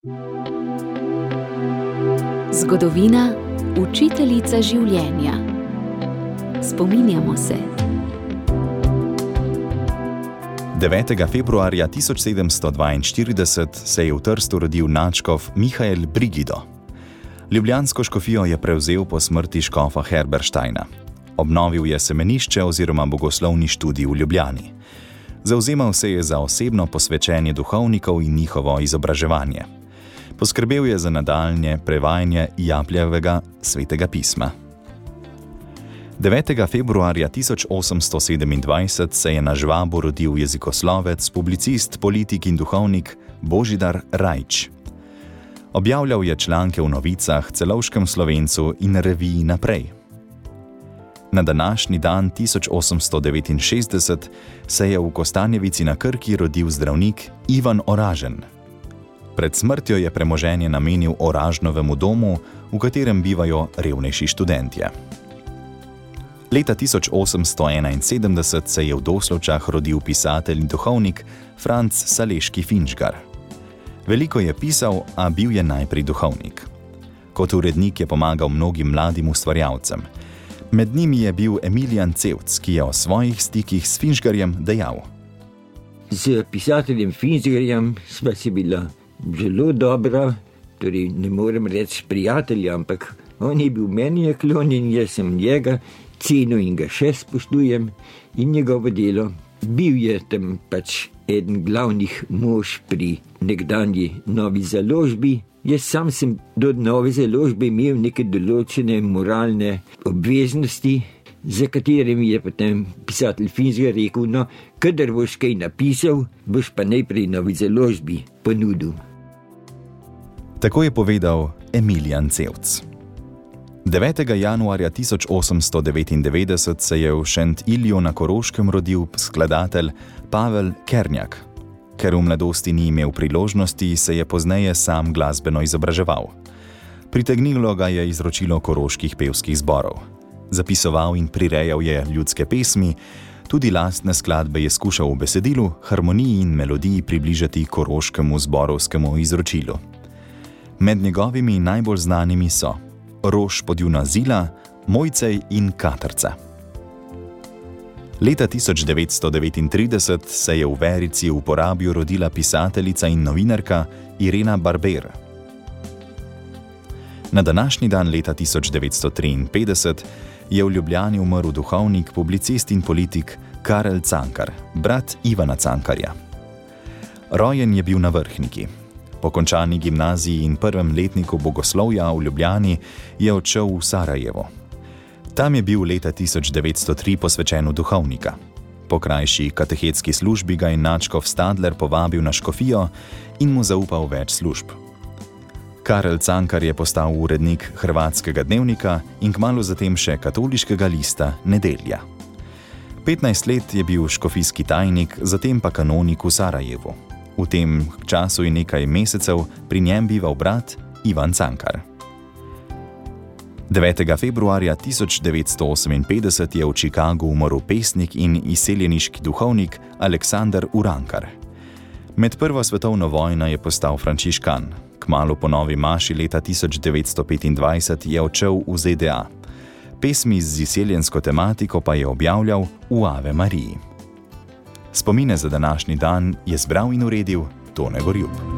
Zgodovina, učiteljica življenja. Spominjamo se. 9. februarja 1742 se je v Trstu rodil nadškof Mihael Brigido. Ljubljansko škofijo je prevzel po smrti škofa Herbersteina. Obnovil je semenišče oziroma bogoslovni študij v Ljubljani. Zavzemal se je za osebno posvečenje duhovnikov in njihovo izobraževanje. Poskrbel je za nadaljnje prevajanje Japljevega svetega pisma. 9. februarja 1827 se je na Žvabu rodil jezikoslovec, publicist, politik in duhovnik Božidar Rajč. Objavljal je članke v Novicah, Celovškem Slovencu in reviji Naprej. Na današnji dan 1869 se je v Kostanjevici na Krki rodil zdravnik Ivan Oražen. Pred smrtjo je premoženje namenil Oražnovemu domu, v katerem bivajo revnejši študentje. Leta 1871 se je v Doslovčah rodil pisatelj in duhovnik Franc Saleški Finžgar. Veliko je pisal, a bil je najprej duhovnik. Kot urednik je pomagal mnogim mladim ustvarjalcem. Med njimi je bil Emilijan Cevc, ki je o svojih stikih s Finžgarjem dejal: Z pisateljem Finžgarjem sva si bila zelo dobra, torej ne morem reči prijatelja, ampak on je bil meni naklonjen, jaz sem njega cenil in ga še spoštujem in njegovo delo. Bil je tam pač eden glavnih mož pri nekdanji Novi založbi. Jaz sam sem do Nove založbe imel neke določene moralne obveznosti, za katere mi je potem pisatelj Finžgar rekel: no, kadar boš kaj napisal, boš pa najprej Novi založbi ponudil. Tako je povedal Emilijan Cevc. 9. januarja 1899 se je v Šentilju na Koroškem rodil skladatelj Pavel Kernjak. Ker v mladosti ni imel priložnosti, se je pozneje sam glasbeno izobraževal. Pritegnilo ga je izročilo koroških pevskih zborov. Zapisoval in prirejal je ljudske pesmi, tudi lastne skladbe je skušal v besedilu, harmoniji in melodiji približati koroškemu zborovskemu izročilu. Med njegovimi najbolj znanimi so Rož podjuna zila, Mojcej in Katrca. Leta 1939 se je v Verici v Porabju rodila pisateljica in novinarka Irena Barber. Na današnji dan leta 1953 je v Ljubljani umrl duhovnik, publicist in politik Karel Cankar, brat Ivana Cankarja. Rojen je bil na Vrhniki. Po končani gimnaziji in prvem letniku bogoslovja v Ljubljani je odšel v Sarajevo. Tam je bil leta 1903 posvečen v duhovnika. Po krajši katehetski službi ga je nadškof Stadler povabil na škofijo in mu zaupal več služb. Karel Cankar je postal urednik Hrvatskega dnevnika in kmalu zatem še katoliškega lista Nedelja. 15 let je bil škofijski tajnik, zatem pa kanonik v Sarajevu. V tem času in nekaj mesecev pri njem bival brat Ivan Cankar. 9. februarja 1958 je v Chicagu umrl pesnik in izseljeniški duhovnik Aleksander Urankar. Med prvo svetovno vojno je postal frančiškan. Kmalu po novi maši leta 1925 je odšel v ZDA. Pesmi z izseljensko tematiko pa je objavljal v Ave Mariji. Spomine za današnji dan je zbral in uredil Tone Gorjup.